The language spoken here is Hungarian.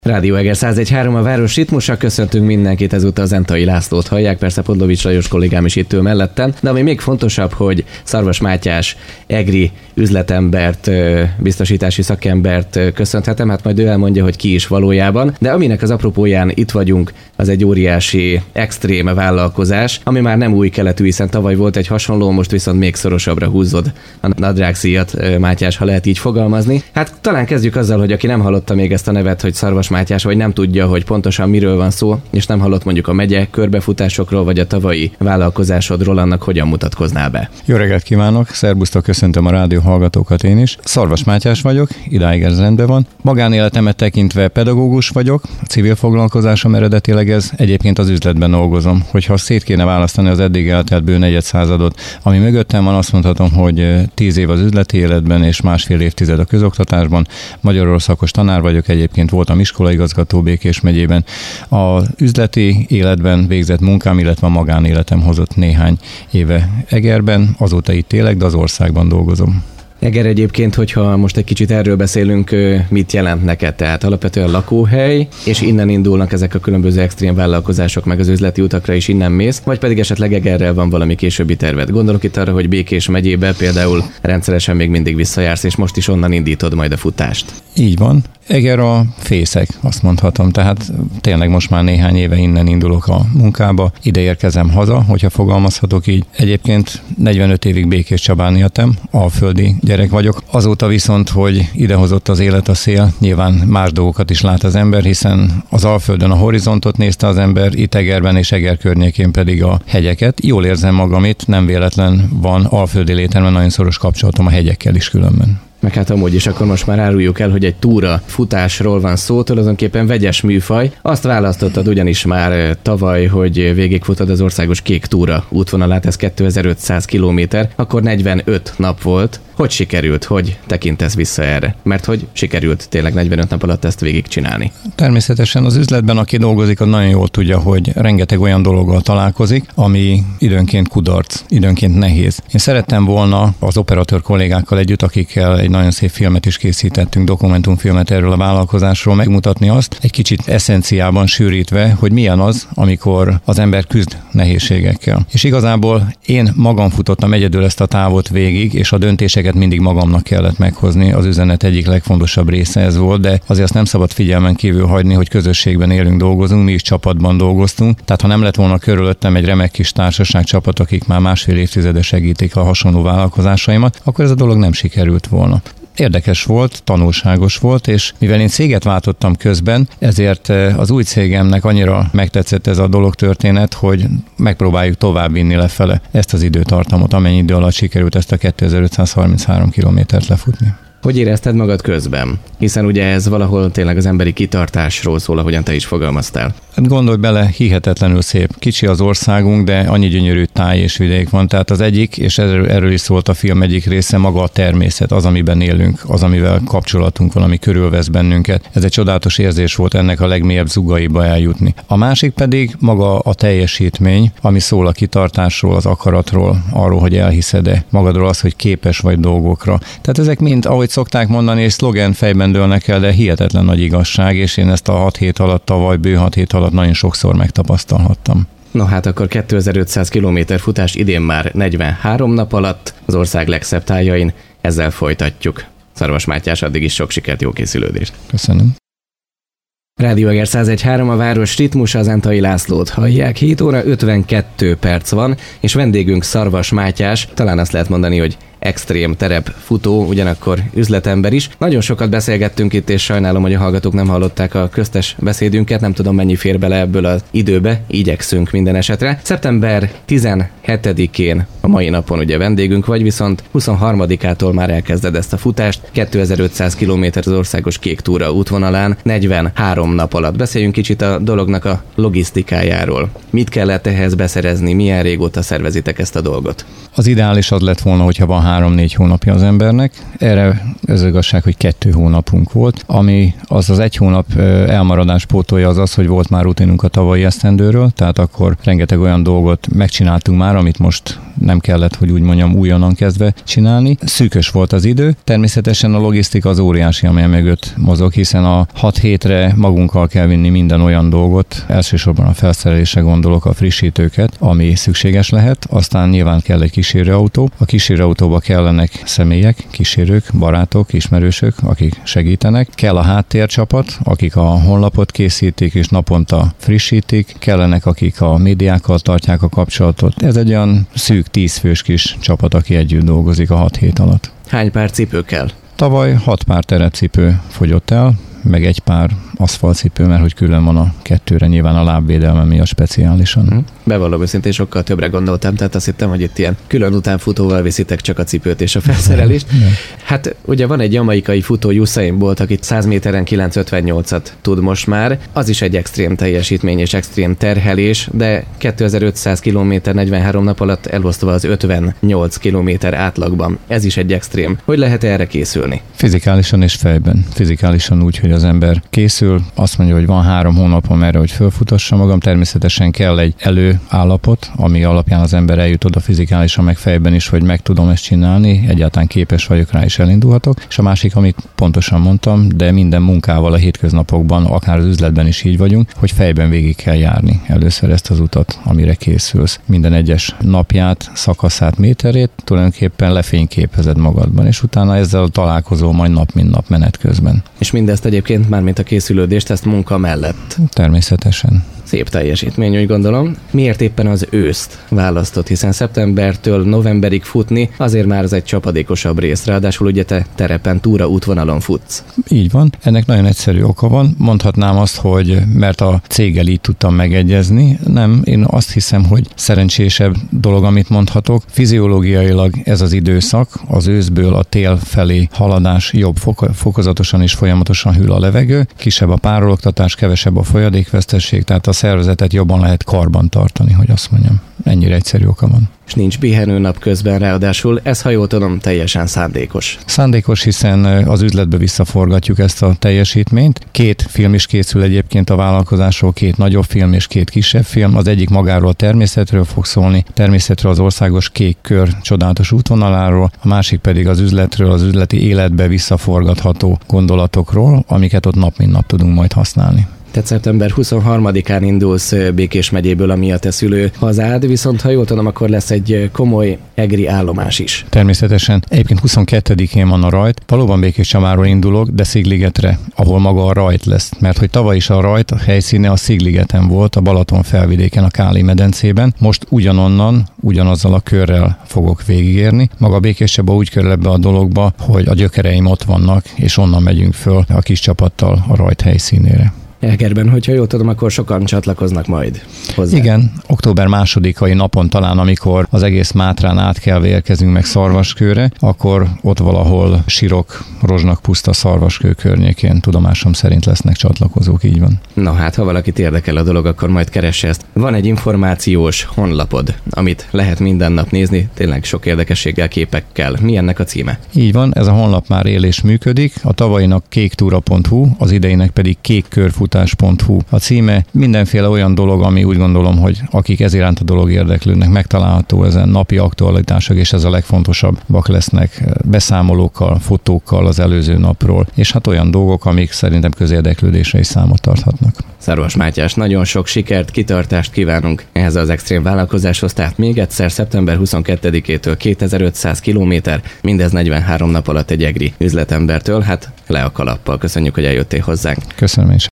Rádió Eger 101.3 a város ritmusa, köszöntünk mindenkit, ezúttal Zentai Lászlót hallják, persze Podlovics Lajos kollégám is itt ül mellettem, de ami még fontosabb, hogy Szarvas Mátyás egri üzletembert, biztosítási szakembert köszönhetem, hát majd ő elmondja, hogy ki is valójában, de aminek az apropóján itt vagyunk, az egy óriási, extrém vállalkozás, ami már nem új keletű, hiszen tavaly volt egy hasonló, most viszont még szorosabbra húzod a nadrágszíjat, Mátyás, ha lehet így fogalmazni. Hát talán kezdjük azzal, hogy aki nem hallotta még ezt a nevet, hogy Szarvas Mátyás, vagy nem tudja, hogy pontosan miről van szó, és nem hallott mondjuk a megye körbefutásokról, vagy a tavalyi vállalkozásodról, annak hogyan mutatkoznál be? Jó reggelt kívánok, szerbusztok, köszöntöm a rádió hallgatókat én is. Szarvas Mátyás vagyok, idáig ez rendben van. Magánéletemet tekintve pedagógus vagyok, civil foglalkozásom eredetileg ez, egyébként az üzletben dolgozom. Hogyha szét kéne választani az eddig eltelt bő negyed századot, ami mögöttem van, azt mondhatom, hogy 10 év az üzleti életben és másfél évtized a közoktatásban. Magyarul szakos tanár vagyok, egyébként voltam iskolaigazgató Békés megyében. Az üzleti életben végzett munkám, illetve a magánéletem hozott néhány éve Egerben, azóta itt élek, de az országban dolgozom. Eger egyébként, hogyha most egy kicsit erről beszélünk, mit jelent neked? Tehát alapvetően lakóhely, és innen indulnak ezek a különböző extrém vállalkozások, meg az üzleti utakra is innen mész, vagy pedig esetleg Egerrel van valami későbbi terved? Gondolok itt arra, hogy Békés megyébe például rendszeresen még mindig visszajársz, és most is onnan indítod majd a futást. Így van. Eger a fészek, azt mondhatom, tehát tényleg most már néhány éve innen indulok a munkába, ide érkezem haza, hogyha fogalmazhatok így. Egyébként 45 évig Békés Csabán éltem, alföldi gyerek vagyok. Azóta viszont, hogy idehozott az élet a szél, nyilván más dolgokat is lát az ember, hiszen az Alföldön a horizontot nézte az ember, itt Egerben és Eger környékén pedig a hegyeket. Jól érzem magam itt, nem véletlen van alföldi létemben nagyon szoros kapcsolatom a hegyekkel is különben. Meg hát amúgy is akkor most már áruljuk el, hogy egy túra futásról van szó, tulajdonképpen vegyes műfaj. Azt választottad ugyanis már tavaly, hogy végigfutod az országos kék túra útvonalát, ez 2500 kilométer, akkor 45 nap volt. Hogy sikerült? Hogy tekintesz vissza erre? Mert hogy sikerült tényleg 45 nap alatt ezt végigcsinálni? Természetesen az üzletben, aki dolgozik, az nagyon jól tudja, hogy rengeteg olyan dologgal találkozik, ami időnként kudarc, időnként nehéz. Én szerettem volna az operatőr kollégákkal együtt, akikkel egy nagyon szép filmet is készítettünk, dokumentumfilmet erről a vállalkozásról, megmutatni azt, egy kicsit eszenciában sűrítve, hogy milyen az, amikor az ember küzd nehézségekkel. És igazából én magam futottam egyedül ezt a távot végig, és a döntéseket mindig magamnak kellett meghozni. Az üzenet egyik legfontosabb része ez volt, de azért azt nem szabad figyelmen kívül hagyni, hogy közösségben élünk, dolgozunk, mi is csapatban dolgoztunk. Tehát ha nem lett volna körülöttem egy remek kis társaság csapat, akik már másfél évtizede segítik a hasonló vállalkozásaimat, akkor ez a dolog nem sikerült volna. Érdekes volt, tanulságos volt, és mivel én céget váltottam közben, ezért az új cégemnek annyira megtetszett ez a dologtörténet, hogy megpróbáljuk továbbvinni lefele ezt az időtartamot, amennyi idő alatt sikerült ezt a 2533 kilométert lefutni. Hogy érezted magad közben? Hiszen ugye ez valahol tényleg az emberi kitartásról szól, ahogyan te is fogalmaztál. Hát gondolj bele, hihetetlenül szép. Kicsi az országunk, de annyi gyönyörű táj és vidék van. Tehát az egyik, és erről is szólt a film egyik része, maga a természet, az, amiben élünk, az, amivel kapcsolatunk van, ami körülvesz bennünket. Ez egy csodálatos érzés volt ennek a legmélyebb zugaiba eljutni. A másik pedig maga a teljesítmény, ami szól a kitartásról, az akaratról, arról, hogy elhiszed-e magadról, az, hogy képes vagy dolgokra. Tehát ezek mind, ahogy szokták mondani, és szlogen fejben dőlnek el, de hihetetlen nagy igazság, és én ezt a 6 hét alatt, tavaly bő 6 hét alatt nagyon sokszor megtapasztalhattam. No hát akkor 2500 kilométer futás idén már 43 nap alatt az ország legszebb tájain, ezzel folytatjuk. Szarvas Mátyás, addig is sok sikert, jó készülődést. Köszönöm. Rádió Eger 101.3 a város ritmusa, az Zentai Lászlót hallják. 7 óra 52 perc van, és vendégünk Szarvas Mátyás, talán azt lehet mondani, hogy extrém terepfutó, ugyanakkor üzletember is. Nagyon sokat beszélgettünk itt, és sajnálom, hogy a hallgatók nem hallották a köztes beszédünket, nem tudom, mennyi fér bele ebből az időbe, igyekszünk minden esetre. Szeptember 17-én a mai napon ugye vendégünk vagy, viszont 23-ától már elkezded ezt a futást, 2500 km az országos kék túra útvonalán, 43 nap alatt. Beszéljünk kicsit a dolognak a logisztikájáról. Mit kellett ehhez beszerezni, milyen régóta szervezitek ezt a dolgot? Az ideális az lett volna, hogyha van 3-4 hónapja az embernek. Erre az igazság, hogy 2 hónapunk volt, ami az 1 hónap elmaradás pótolja az, hogy volt már rutinunk a tavalyi esztendőről, tehát akkor rengeteg olyan dolgot megcsináltunk már, amit most nem kellett, hogy úgy mondjam, újonnan kezdve csinálni. Szűkös volt az idő, természetesen a logisztika az óriási, amely mögött mozog, hiszen a 6 hétre magunkkal kell vinni minden olyan dolgot, elsősorban a felszerelésre gondolok, a frissítőket, ami szükséges lehet, aztán nyilván kell egy kísérőautó. A kísérőautóba kellenek személyek, kísérők, barátok, ismerősök, akik segítenek. Kell a háttércsapat, akik a honlapot készítik és naponta frissítik, kellenek, akik a médiákkal tartják a kapcsolatot. Ez egy olyan szűk 10 fős kis csapat, aki együtt dolgozik a 6 hét alatt. Hány pár cipő kell? Tavaly 6 pár terepcipő fogyott el, meg 1 pár aszfaltcipő, mert hogy külön van a 2-re, nyilván a lábvédelme miatt speciálisan. Bevallom őszintén, sokkal többre gondoltam, tehát azt hittem, hogy itt ilyen külön utánfutóval viszitek csak a cipőt és a felszerelést. Hát ugye van egy jamaikai futó, Usain Bolt, aki 100 méteren 9:58-at tud most már. Az is egy extrém teljesítmény és extrém terhelés, de 2500 km 43 nap alatt elosztva az 58 km átlagban. Ez is egy extrém. Hogy lehet erre készülni? Fizikálisan és fejben. Fizikálisan úgy, hogy az ember készül, azt mondja, hogy van 3 hónapom erre, hogy fölfutassa magam. Természetesen kell egy előállapot, ami alapján az ember eljut oda fizikálisan, meg fejben is, hogy meg tudom ezt csinálni, egyáltalán képes vagyok rá, és elindulhatok. És a másik, amit pontosan mondtam, de minden munkával a hétköznapokban, akár az üzletben is így vagyunk, hogy fejben végig kell járni először ezt az utat, amire készülsz. Minden egyes napját, szakaszát, méterét tulajdonképpen lefényképezed magadban, és utána ezzel találkozol majd nap mint nap menet közben. És mindezt egyébként már mint a készülődést, ezt munka mellett. Természetesen. Szép teljesítmény, úgy gondolom. Miért éppen az őszt választott, hiszen szeptembertől novemberig futni azért már az egy csapadékosabb rész, ráadásul ugye te terepen, túra útvonalon futsz. Így van, ennek nagyon egyszerű oka van. Mondhatnám azt, hogy mert a céggel így tudtam megegyezni. Nem, én azt hiszem, hogy szerencsésebb dolog, amit mondhatok. Fiziológiailag ez az időszak, az őszből a tél felé haladás jobb, fokozatosan és folyamatosan hűl a levegő, kisebb a párologtatás, kevesebb a folyadékvesztesség, tehát a szervezetet jobban lehet karban tartani, hogy azt mondjam. Ennyire egyszerű oka van. És nincs pihenő nap közben, ráadásul ez, ha jól tudom, teljesen szándékos. Szándékos, hiszen az üzletbe visszaforgatjuk ezt a teljesítményt. 2 film is készül egyébként a vállalkozásról, 2 nagyobb film és 2 kisebb film. Az egyik magáról a természetről fog szólni, természetről az országos kék kör csodálatos útvonaláról, a másik pedig az üzletről, az üzleti életbe visszaforgatható gondolatokról, amiket ott nap mint nap tudunk majd használni. Tehát szeptember 23-án indulsz Békés megyéből, ami a te szülő hazád, viszont ha jól tudom, akkor lesz egy komoly egri állomás is. Természetesen. Egyébként 22-én van a rajt. Valóban Békéscsamáról indulok, de Szigligetre, ahol maga a rajt lesz. Mert hogy tavaly is a rajt, a helyszíne a Szigligeten volt, a Balaton felvidéken, a Káli medencében. Most ugyanonnan, ugyanazzal a körrel fogok végigérni. Maga Békéscsaba úgy kerül ebbe a dologba, hogy a gyökereim ott vannak, és onnan megyünk föl a kis csapattal a rajt helyszínére. Egerben, hogyha jól tudom, akkor sokan csatlakoznak majd hozzá. Igen, október 2-ai napon talán, amikor az egész Mátrán átkelve érkezünk meg Szarvaskőre, akkor ott valahol Sirok, Rozsnak puszta Szarvaskő környékén tudomásom szerint lesznek csatlakozók, így van. Na hát, ha valakit érdekel a dolog, akkor majd keresse ezt. Van egy információs honlapod, amit lehet minden nap nézni, tényleg sok érdekességgel, képekkel. Mi ennek a címe? Így van, ez a honlap már él és működik. A tavalyinak kéktura.hu, az ideinek pedig kékkörfutás.hu a címe. Mindenféle olyan dolog, ami úgy gondolom, hogy akik ez iránt a dolog érdeklődnek, megtalálható ezen napi aktualitások, és ez a legfontosabbak lesznek, beszámolókkal, fotókkal az előző napról, és hát olyan dolgok, amik szerintem közérdeklődésre is számot tarthatnak. Szarvas Mátyás, nagyon sok sikert, kitartást kívánunk ehhez az extrém vállalkozáshoz, tehát még egyszer szeptember 22-től 2500 kilométer, mindez 43 nap alatt egy egri üzletembertől, hát le a kalappal. Köszönjük, hogy eljöttél hozzánk. Köszönöm is.